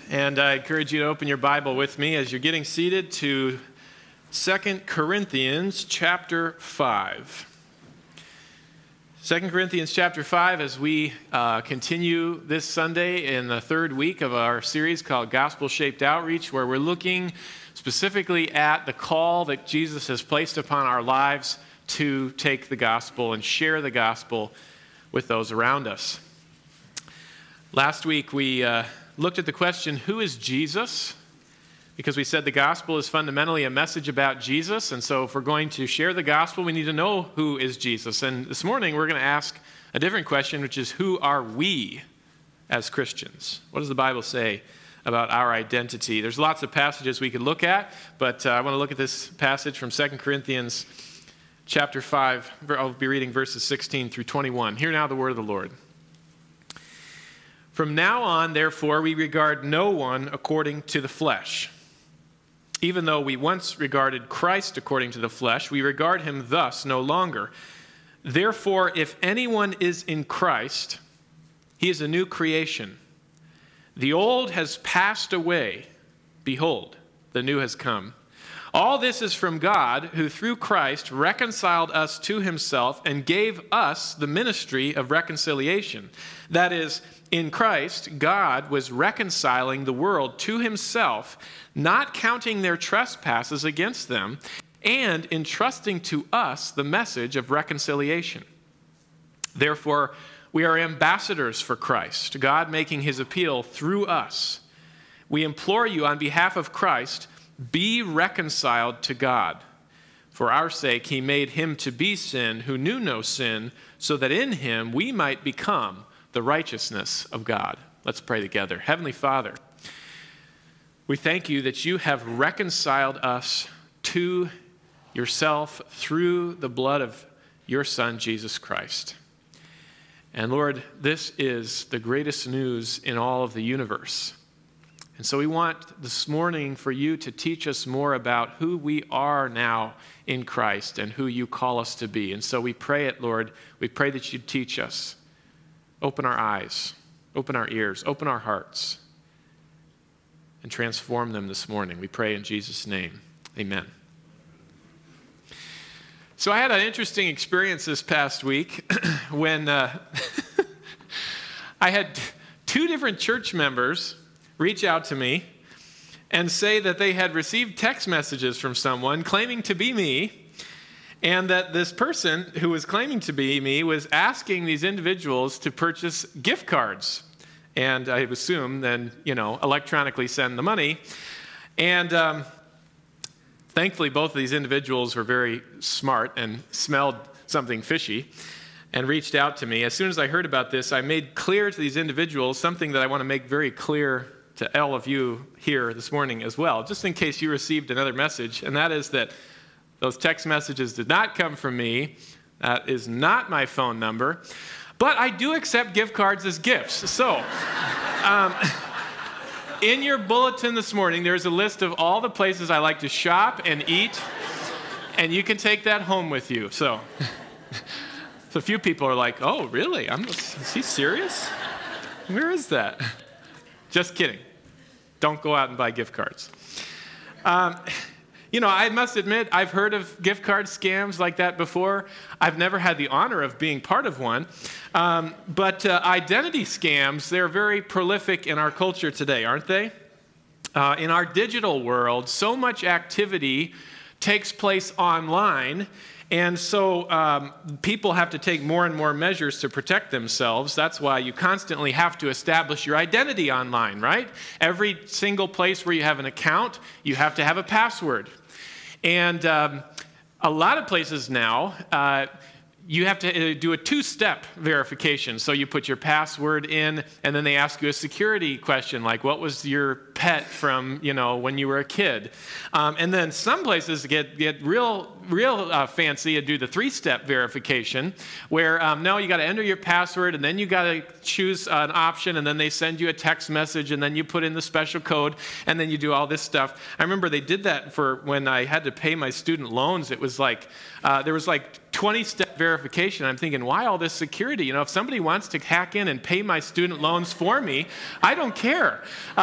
And I encourage you to open your Bible with me as you're getting seated to 2 Corinthians chapter 5. 2 Corinthians chapter 5 as we continue this Sunday in the third week of our series called Gospel-Shaped Outreach, where we're looking specifically at the call that Jesus has placed upon our lives to take the gospel and share the gospel with those around us. Last week we looked at the question, who is Jesus? Because we said the gospel is fundamentally a message about Jesus, and so if we're going to share the gospel, we need to know who is Jesus. And this morning we're going to ask a different question, which is, who are we as Christians? What does the Bible say about our identity? There's lots of passages we could look at, but I want to look at this passage from 2 Corinthians chapter 5. I'll be reading verses 16 through 21. Hear now the word of the Lord. From now on, therefore, we regard no one according to the flesh. Even though we once regarded Christ according to the flesh, we regard him thus no longer. Therefore, if anyone is in Christ, he is a new creation. The old has passed away. Behold, the new has come. All this is from God, who through Christ reconciled us to himself and gave us the ministry of reconciliation. That is, in Christ, God was reconciling the world to himself, not counting their trespasses against them, and entrusting to us the message of reconciliation. Therefore, we are ambassadors for Christ, God making his appeal through us. We implore you on behalf of Christ, be reconciled to God. For our sake, he made him to be sin who knew no sin, so that in him we might become the righteousness of God. Let's pray together. Heavenly Father, we thank you that you have reconciled us to yourself through the blood of your Son, Jesus Christ. And Lord, this is the greatest news in all of the universe. And so we want this morning for you to teach us more about who we are now in Christ and who you call us to be. And so we pray it, Lord. We pray that you teach us. Open our eyes, open our ears, open our hearts, and transform them this morning. We pray in Jesus' name. Amen. So I had an interesting experience this past week when I had two different church members reach out to me and say that they had received text messages from someone claiming to be me, and that this person who was claiming to be me was asking these individuals to purchase gift cards. And I assume then, electronically send the money. And thankfully, both of these individuals were very smart and smelled something fishy and reached out to me. As soon as I heard about this, I made clear to these individuals something that I want to make very clear to all of you here this morning as well, just in case you received another message, and that is that those text messages did not come from me. That is not my phone number. But I do accept gift cards as gifts. So, in your bulletin this morning, there's a list of all the places I like to shop and eat, and you can take that home with you. So a few people are like, oh, really? Is he serious? Where is that? Just kidding. Don't go out and buy gift cards. I must admit, I've heard of gift card scams like that before. I've never had the honor of being part of one. But identity scams, they're very prolific in our culture today, aren't they? In our digital world, so much activity takes place online, and so people have to take more and more measures to protect themselves. That's why you constantly have to establish your identity online, right? Every single place where you have an account, you have to have a password. And a lot of places now, you have to do a two-step verification. So you put your password in, and then they ask you a security question, like what was your pet from, when you were a kid? And then some places get real fancy and do the three-step verification, where no, you got to enter your password, and then you got to choose an option, and then they send you a text message, and then you put in the special code, and then you do all this stuff. I remember they did that for when I had to pay my student loans. It was like there was like 20-step verification. I'm thinking, why all this security? If somebody wants to hack in and pay my student loans for me, I don't care.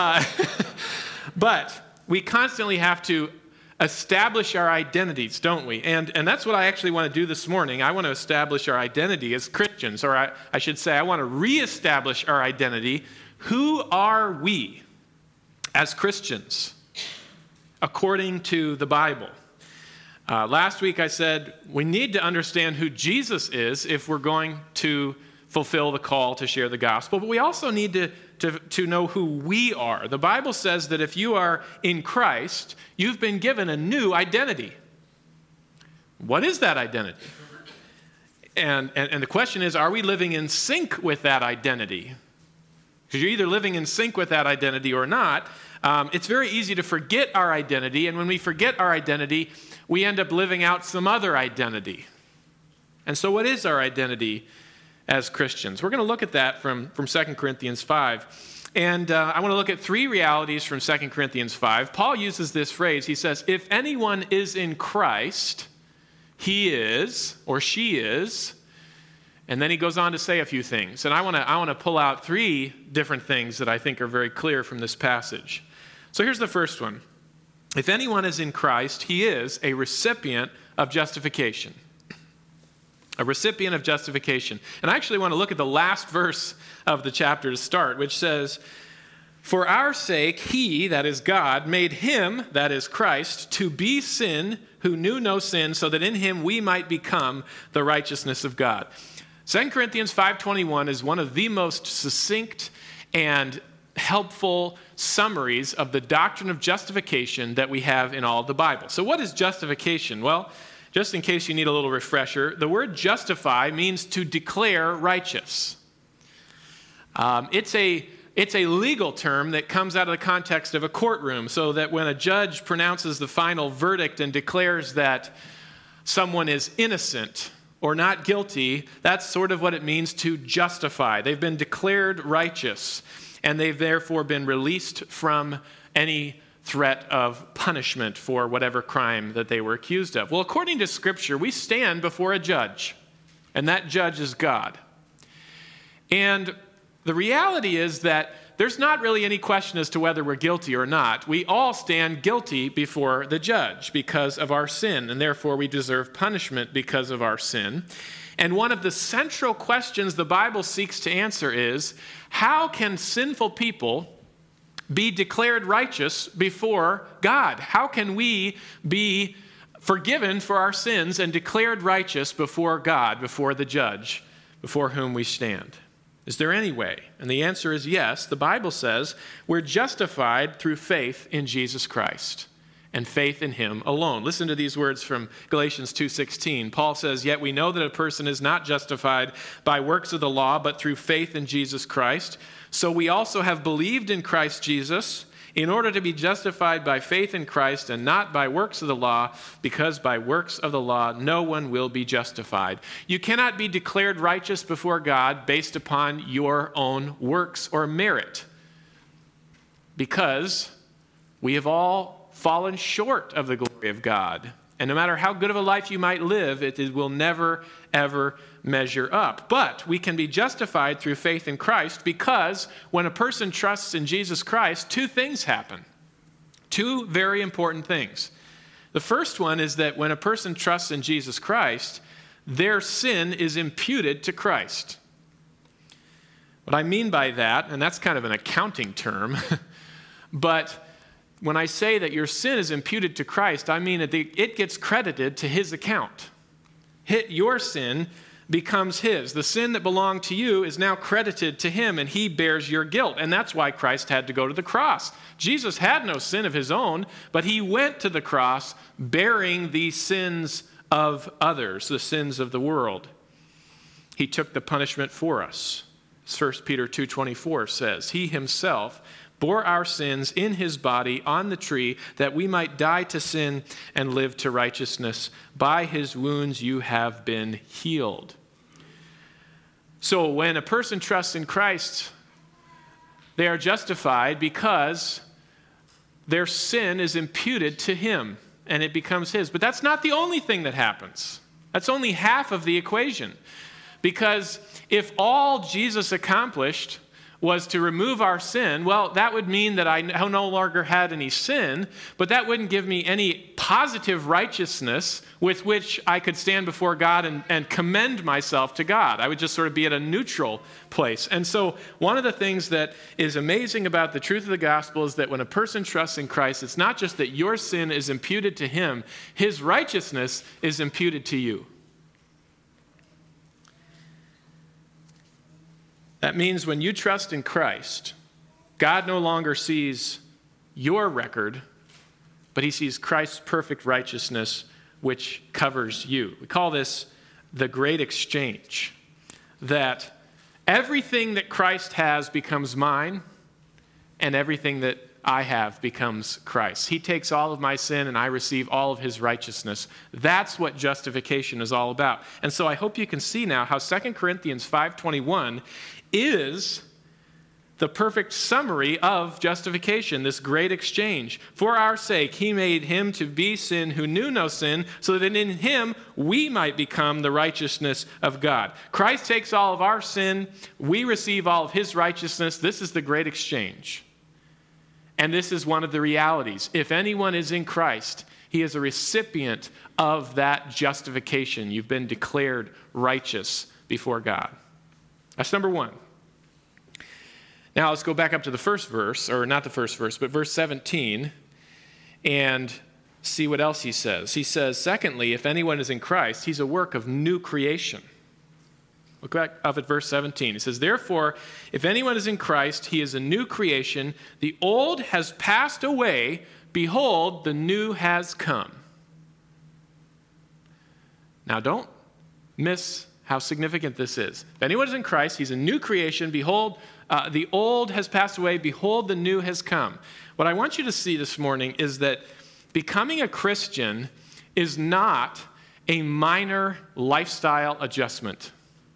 But we constantly have to establish our identities, don't we? And that's what I actually want to do this morning. I want to establish our identity as Christians, or I should say, I want to reestablish our identity. Who are we as Christians according to the Bible? Last week I said we need to understand who Jesus is if we're going to fulfill the call to share the gospel, but we also need to know who we are. The Bible says that if you are in Christ, you've been given a new identity. What is that identity? And the question is, are we living in sync with that identity? Because you're either living in sync with that identity or not. It's very easy to forget our identity, and when we forget our identity, we end up living out some other identity. And so what is our identity as Christians? We're going to look at that from 2 Corinthians 5. And I want to look at three realities from 2 Corinthians 5. Paul uses this phrase. He says, if anyone is in Christ, he is, or she is. And then he goes on to say a few things. And I want to pull out three different things that I think are very clear from this passage. So here's the first one. If anyone is in Christ, he is a recipient of justification. A recipient of justification. And I actually want to look at the last verse of the chapter to start, which says, for our sake, he, that is God, made him, that is Christ, to be sin who knew no sin, so that in him we might become the righteousness of God. 2 Corinthians 5:21 is one of the most succinct and helpful summaries of the doctrine of justification that we have in all of the Bible. So what is justification? Well, just in case you need a little refresher, the word justify means to declare righteous. It's a legal term that comes out of the context of a courtroom, so that when a judge pronounces the final verdict and declares that someone is innocent or not guilty, that's sort of what it means to justify. They've been declared righteous, and they've therefore been released from any threat of punishment for whatever crime that they were accused of. Well, according to Scripture, we stand before a judge, and that judge is God. And the reality is that there's not really any question as to whether we're guilty or not. We all stand guilty before the judge because of our sin, and therefore we deserve punishment because of our sin. And one of the central questions the Bible seeks to answer is, how can sinful people be declared righteous before God? How can we be forgiven for our sins and declared righteous before God, before the judge, before whom we stand? Is there any way? And the answer is yes. The Bible says we're justified through faith in Jesus Christ and faith in him alone. Listen to these words from Galatians 2:16. Paul says, yet we know that a person is not justified by works of the law, but through faith in Jesus Christ. So we also have believed in Christ Jesus in order to be justified by faith in Christ and not by works of the law, because by works of the law no one will be justified. You cannot be declared righteous before God based upon your own works or merit, because we have all fallen short of the glory of God. And no matter how good of a life you might live, it will never, ever measure up. But we can be justified through faith in Christ, because when a person trusts in Jesus Christ, two things happen. Two very important things. The first one is that when a person trusts in Jesus Christ, their sin is imputed to Christ. What I mean by that, and that's kind of an accounting term, but when I say that your sin is imputed to Christ, I mean that it gets credited to his account. Your sin becomes his. The sin that belonged to you is now credited to him, and he bears your guilt. And that's why Christ had to go to the cross. Jesus had no sin of his own, but he went to the cross bearing the sins of others, the sins of the world. He took the punishment for us. 1 Peter 2:24 says, he himself bore our sins in his body on the tree, that we might die to sin and live to righteousness. By his wounds you have been healed. So when a person trusts in Christ, they are justified because their sin is imputed to him and it becomes his. But that's not the only thing that happens. That's only half of the equation. Because if all Jesus accomplished was to remove our sin, well, that would mean that I no longer had any sin, but that wouldn't give me any positive righteousness with which I could stand before God and commend myself to God. I would just sort of be at a neutral place. And so one of the things that is amazing about the truth of the gospel is that when a person trusts in Christ, it's not just that your sin is imputed to him, his righteousness is imputed to you. That means when you trust in Christ, God no longer sees your record, but he sees Christ's perfect righteousness, which covers you. We call this the great exchange, that everything that Christ has becomes mine, and everything that I have becomes Christ. He takes all of my sin, and I receive all of his righteousness. That's what justification is all about. And so I hope you can see now how 2 Corinthians 5:21 is the perfect summary of justification, this great exchange. For our sake, he made him to be sin who knew no sin, so that in him we might become the righteousness of God. Christ takes all of our sin. We receive all of his righteousness. This is the great exchange. And this is one of the realities. If anyone is in Christ, he is a recipient of that justification. You've been declared righteous before God. That's number one. Now let's go back up to the first verse, or not the first verse, but verse 17, and see what else he says. He says, secondly, if anyone is in Christ, he's a work of new creation. Look back up at verse 17. He says, therefore, if anyone is in Christ, he is a new creation. The old has passed away. Behold, the new has come. Now don't miss how significant this is. If anyone is in Christ, he's a new creation. Behold, the old has passed away. Behold, the new has come. What I want you to see this morning is that becoming a Christian is not a minor lifestyle adjustment.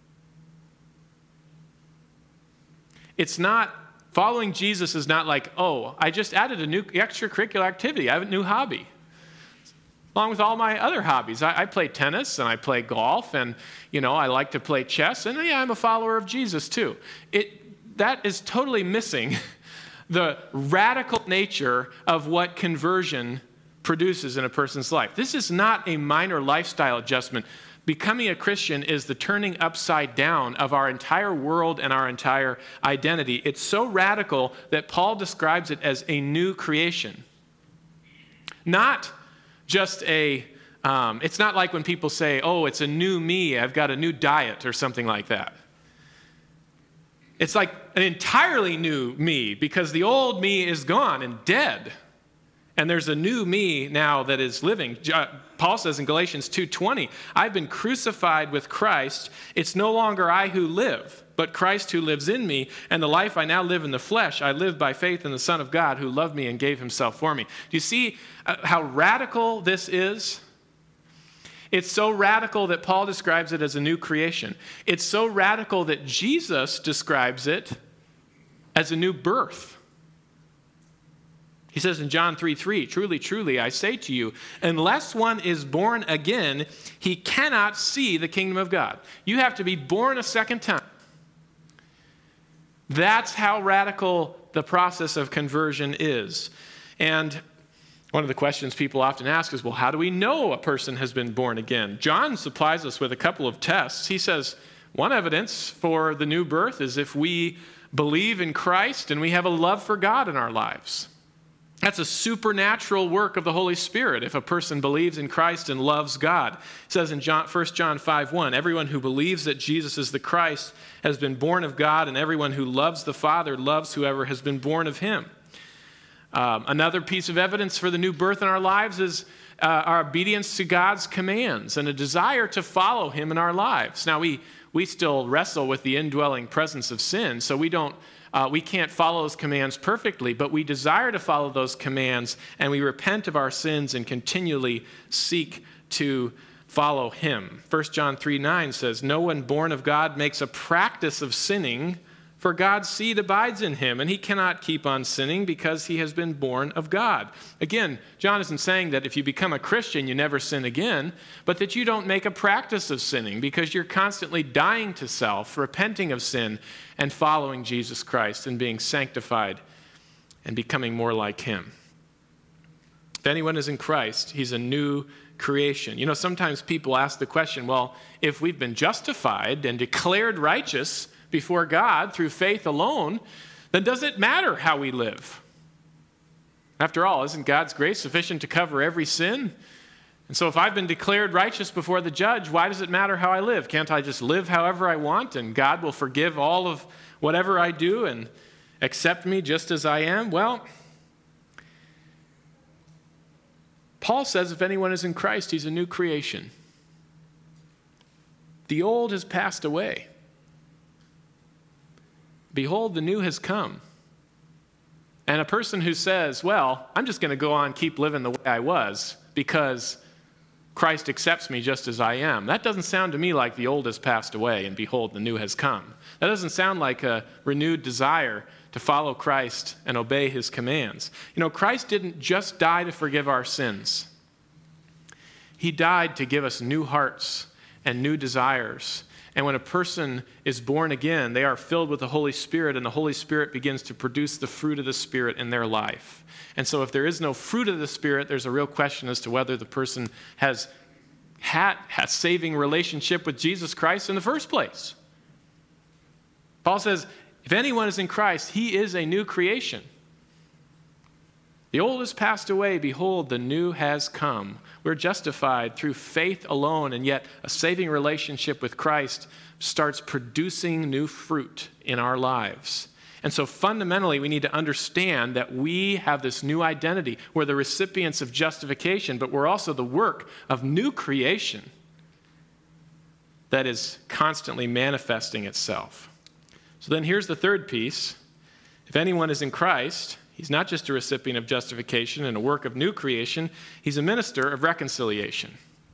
It's not, following Jesus is not like, oh, I just added a new extracurricular activity. I have a new hobby. Along with all my other hobbies. I play tennis and I play golf and, I like to play chess. And yeah, I'm a follower of Jesus too. That is totally missing the radical nature of what conversion produces in a person's life. This is not a minor lifestyle adjustment. Becoming a Christian is the turning upside down of our entire world and our entire identity. It's so radical that Paul describes it as a new creation. Not just it's not like when people say, oh, it's a new me, I've got a new diet or something like that. It's like an entirely new me because the old me is gone and dead. And there's a new me now that is living. Paul says in Galatians 2:20, I've been crucified with Christ. It's no longer I who live, but Christ who lives in me. And the life I now live in the flesh, I live by faith in the Son of God who loved me and gave himself for me. Do you see how radical this is? It's so radical that Paul describes it as a new creation. It's so radical that Jesus describes it as a new birth. He says in John 3:3, truly, truly, I say to you, unless one is born again, he cannot see the kingdom of God. You have to be born a second time. That's how radical the process of conversion is. And one of the questions people often ask is, well, how do we know a person has been born again? John supplies us with a couple of tests. He says, one evidence for the new birth is if we believe in Christ and we have a love for God in our lives. That's a supernatural work of the Holy Spirit if a person believes in Christ and loves God. It says in 1 John 5:1, everyone who believes that Jesus is the Christ has been born of God, and everyone who loves the Father loves whoever has been born of him. Another piece of evidence for the new birth in our lives is our obedience to God's commands and a desire to follow him in our lives. Now, we still wrestle with the indwelling presence of sin, so we can't follow those commands perfectly, but we desire to follow those commands, and we repent of our sins and continually seek to follow him. 1 John 3:9 says, no one born of God makes a practice of sinning, For God's seed abides in him, and he cannot keep on sinning because he has been born of God. Again, John isn't saying that if you become a Christian, you never sin again, but that you don't make a practice of sinning because you're constantly dying to self, repenting of sin, and following Jesus Christ and being sanctified and becoming more like him. If anyone is in Christ, he's a new creation. You know, sometimes people ask the question, well, if we've been justified and declared righteous before God through faith alone, then does it matter how we live? After all, isn't God's grace sufficient to cover every sin? And so if I've been declared righteous before the judge, why does it matter how I live? Can't I just live however I want and God will forgive all of whatever I do and accept me just as I am? Well, Paul says if anyone is in Christ, he's a new creation. The old has passed away. Behold, the new has come. And a person who says, well, I'm just going to go on and keep living the way I was because Christ accepts me just as I am, that doesn't sound to me like the old has passed away and behold, the new has come. That doesn't sound like a renewed desire to follow Christ and obey his commands. You know, Christ didn't just die to forgive our sins. He died to give us new hearts and new desires. And when a person is born again, they are filled with the Holy Spirit, and the Holy Spirit begins to produce the fruit of the Spirit in their life. And so if there is no fruit of the Spirit, there's a real question as to whether the person has had a saving relationship with Jesus Christ in the first place. Paul says, if anyone is in Christ, he is a new creation. The old has passed away, behold, the new has come. We're justified through faith alone, and yet a saving relationship with Christ starts producing new fruit in our lives. And so fundamentally, we need to understand that we have this new identity. We're the recipients of justification, but we're also the work of new creation that is constantly manifesting itself. So then here's the third piece. If anyone is in Christ, he's not just a recipient of justification and a work of new creation, he's a minister of reconciliation.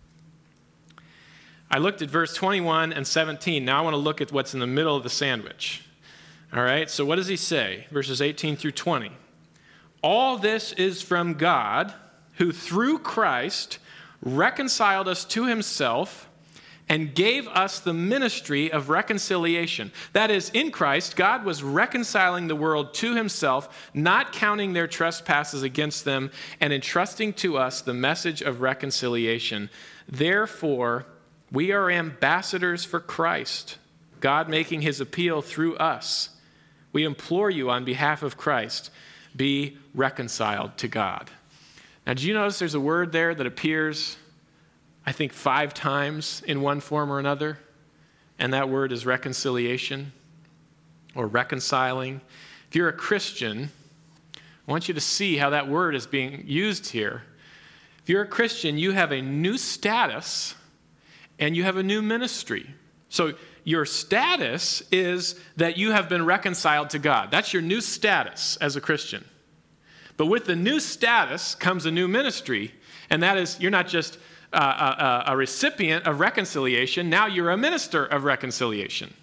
I looked at verse 21 and 17. Now I want to look at what's in the middle of the sandwich. All right, so what does he say? Verses 18 through 20. All this is from God, who through Christ reconciled us to himself and gave us the ministry of reconciliation. That is, in Christ, God was reconciling the world to himself, not counting their trespasses against them, and entrusting to us the message of reconciliation. Therefore, we are ambassadors for Christ, God making his appeal through us. We implore you on behalf of Christ, be reconciled to God. Now, did you notice there's a word there that appears, I think, 5 times in one form or another? And that word is reconciliation or reconciling. If you're a Christian, I want you to see how that word is being used here. If you're a Christian, you have a new status and you have a new ministry. So your status is that you have been reconciled to God. That's your new status as a Christian. But with the new status comes a new ministry, and that is you're not just a recipient of reconciliation, now you're a minister of reconciliation.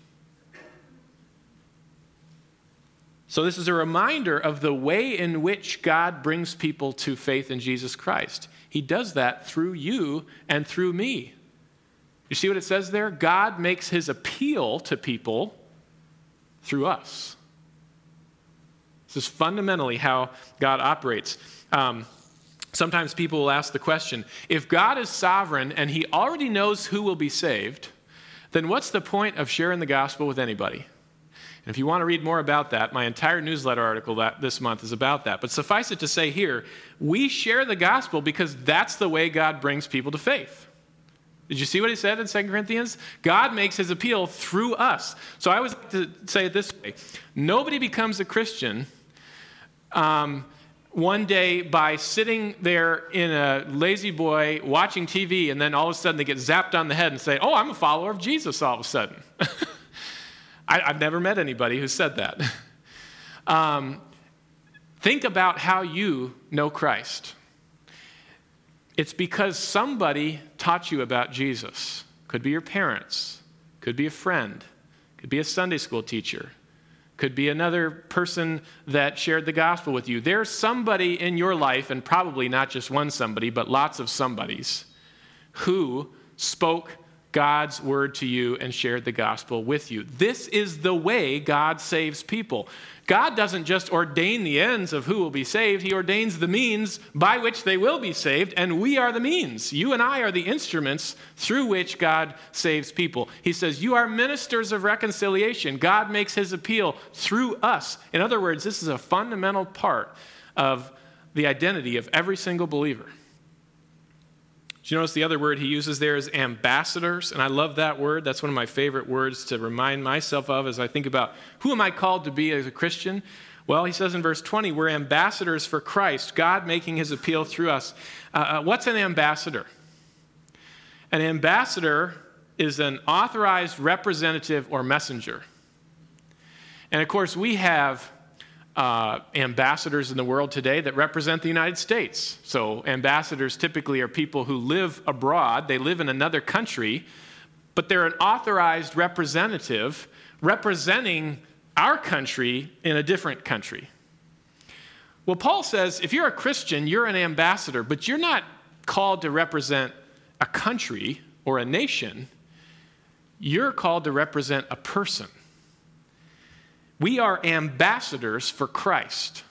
So this is a reminder of the way in which God brings people to faith in Jesus Christ. He does that through you and through me. You see what it says there? God makes his appeal to people through us. This is fundamentally how God operates. Sometimes people will ask the question, if God is sovereign and he already knows who will be saved, then what's the point of sharing the gospel with anybody? And if you want to read more about that, my entire newsletter article this month is about that. But suffice it to say here, we share the gospel because that's the way God brings people to faith. Did you see what he said in 2 Corinthians? God makes his appeal through us. So I always like to say it this way. Nobody becomes a Christian one day by sitting there in a lazy boy watching TV, and then all of a sudden they get zapped on the head and say, oh, I'm a follower of Jesus all of a sudden. I've never met anybody who said that. Think about how you know Christ. It's because somebody taught you about Jesus. Could be your parents, could be a friend, could be a Sunday school teacher, Could be another person that shared the gospel with you. There's somebody in your life, and probably not just one somebody, but lots of somebodies, who spoke God's word to you and shared the gospel with you. This is the way God saves people. God doesn't just ordain the ends of who will be saved. He ordains the means by which they will be saved, and we are the means. You and I are the instruments through which God saves people. He says, you are ministers of reconciliation. God makes his appeal through us. In other words, this is a fundamental part of the identity of every single believer. Do you notice the other word he uses there is ambassadors? And I love that word. That's one of my favorite words to remind myself of as I think about who am I called to be as a Christian? Well, he says in verse 20, we're ambassadors for Christ, God making his appeal through us. What's an ambassador? An ambassador is an authorized representative or messenger. And of course, we have ambassadors in the world today that represent the United States. So ambassadors typically are people who live abroad. They live in another country, but they're an authorized representative representing our country in a different country. Well, Paul says if you're a Christian, you're an ambassador, but you're not called to represent a country or a nation. You're called to represent a person. We are ambassadors for Christ.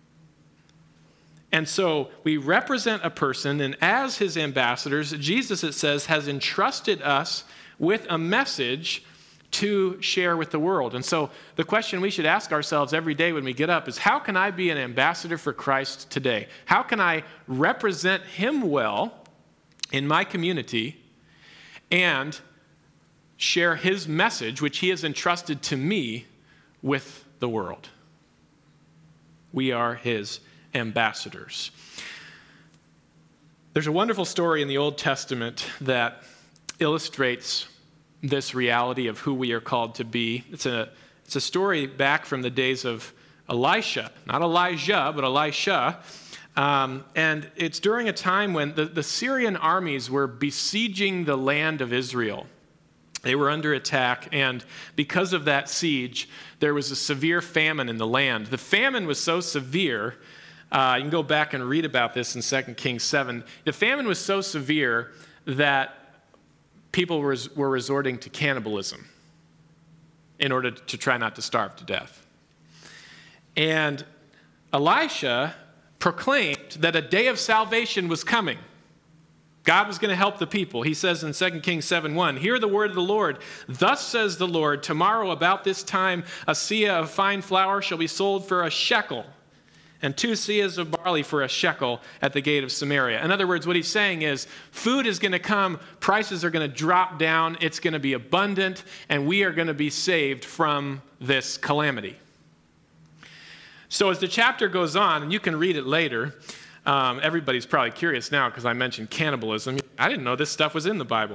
And so we represent a person, and as his ambassadors, Jesus, it says, has entrusted us with a message to share with the world. And so the question we should ask ourselves every day when we get up is, how can I be an ambassador for Christ today? How can I represent him well in my community and share his message, which he has entrusted to me, with the world? We are his ambassadors. There's a wonderful story in the Old Testament that illustrates this reality of who we are called to be. It's a story back from the days of Elisha, not Elijah, but Elisha. And it's during a time when the Syrian armies were besieging the land of Israel. They were under attack, and because of that siege, there was a severe famine in the land. The famine was so severe, you can go back and read about this in 2 Kings 7. The famine was so severe that people were resorting to cannibalism in order to try not to starve to death. And Elisha proclaimed that a day of salvation was coming. God was going to help the people. He says in 2 Kings 7:1, hear the word of the Lord. Thus says the Lord, tomorrow about this time a seah of fine flour shall be sold for a shekel, and 2 seahs of barley for a shekel at the gate of Samaria. In other words, what he's saying is food is going to come, prices are going to drop down, it's going to be abundant, and we are going to be saved from this calamity. So as the chapter goes on, and you can read it later, everybody's probably curious now because I mentioned cannibalism. I didn't know this stuff was in the Bible.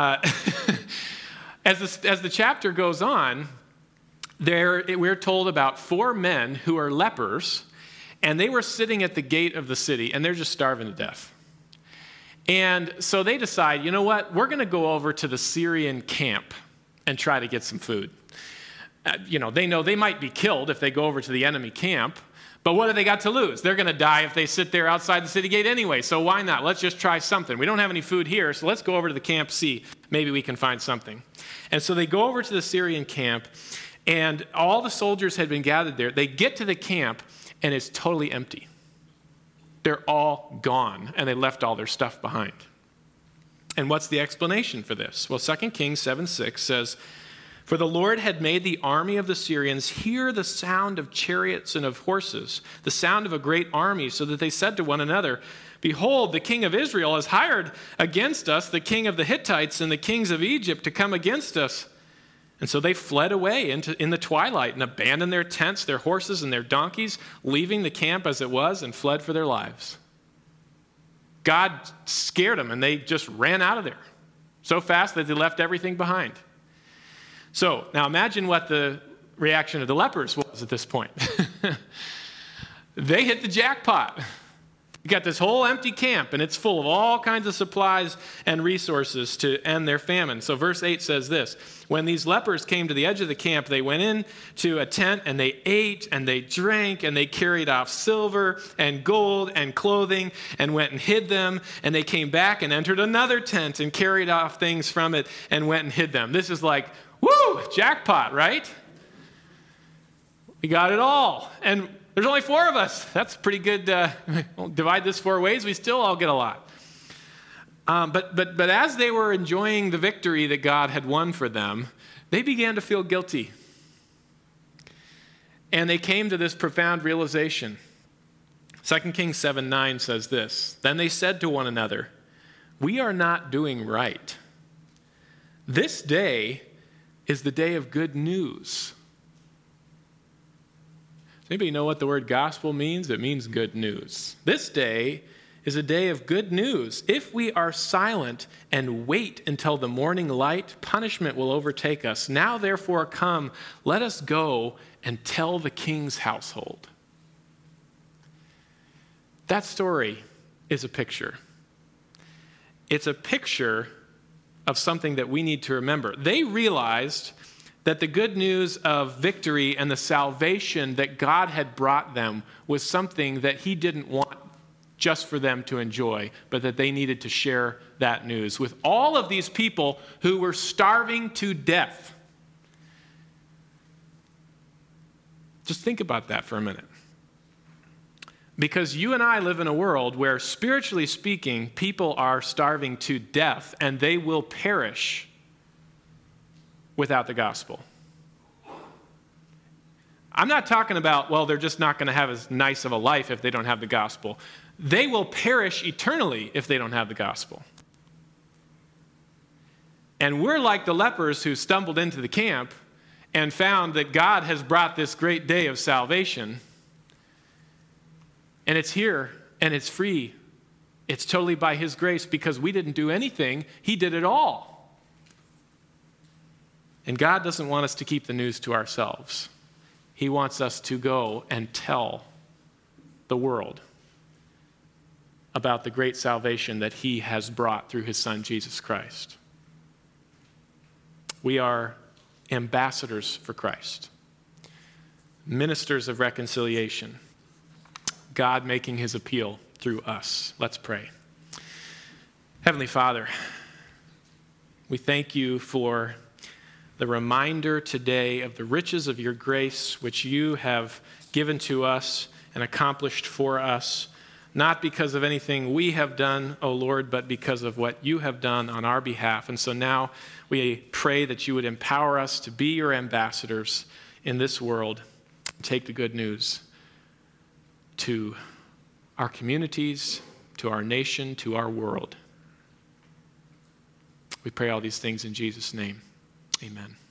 As the chapter goes on, we're told about 4 men who are lepers, and they were sitting at the gate of the city, and they're just starving to death. And so they decide, you know what, we're going to go over to the Syrian camp and try to get some food. They know they might be killed if they go over to the enemy camp, but what have they got to lose? They're going to die if they sit there outside the city gate anyway, so why not? Let's just try something. We don't have any food here, so let's go over to the camp, see. Maybe we can find something. And so they go over to the Syrian camp, and all the soldiers had been gathered there. They get to the camp, and it's totally empty. They're all gone, and they left all their stuff behind. And what's the explanation for this? Well, 2 Kings 7:6 says, for the Lord had made the army of the Syrians hear the sound of chariots and of horses, the sound of a great army, so that they said to one another, behold, the king of Israel has hired against us the king of the Hittites and the kings of Egypt to come against us. And so they fled away in the twilight and abandoned their tents, their horses, and their donkeys, leaving the camp as it was and fled for their lives. God scared them, and they just ran out of there so fast that they left everything behind. So now imagine what the reaction of the lepers was at this point. They hit the jackpot. You got this whole empty camp, and it's full of all kinds of supplies and resources to end their famine. So verse 8 says this: when these lepers came to the edge of the camp, they went into a tent, and they ate, and they drank, and they carried off silver and gold and clothing, and went and hid them. And they came back and entered another tent, and carried off things from it, and went and hid them. This is like, woo, jackpot, right? We got it all. And there's only 4 of us. That's pretty good. We'll divide this 4 ways. We still all get a lot. But as they were enjoying the victory that God had won for them, they began to feel guilty. And they came to this profound realization. 2 Kings 7:9 says this: then they said to one another, "We are not doing right. This day is the day of good news." Does anybody know what the word gospel means? It means good news. This day is a day of good news. If we are silent and wait until the morning light, punishment will overtake us. Now, therefore, come, let us go and tell the king's household. That story is a picture. It's a picture of something that we need to remember. They realized that the good news of victory and the salvation that God had brought them was something that he didn't want just for them to enjoy, but that they needed to share that news with all of these people who were starving to death. Just think about that for a minute. Because you and I live in a world where, spiritually speaking, people are starving to death, and they will perish without the gospel. I'm not talking about, well, they're just not going to have as nice of a life if they don't have the gospel. They will perish eternally if they don't have the gospel. And we're like the lepers who stumbled into the camp and found that God has brought this great day of salvation. And it's here, and it's free. It's totally by his grace, because we didn't do anything. He did it all. And God doesn't want us to keep the news to ourselves. He wants us to go and tell the world about the great salvation that he has brought through his son, Jesus Christ. We are ambassadors for Christ, ministers of reconciliation, God making his appeal through us. Let's pray. Heavenly Father, we thank you for the reminder today of the riches of your grace, which you have given to us and accomplished for us, not because of anything we have done, O Lord, but because of what you have done on our behalf. And so now we pray that you would empower us to be your ambassadors in this world, take the good news to our communities, to our nation, to our world. We pray all these things in Jesus' name. Amen.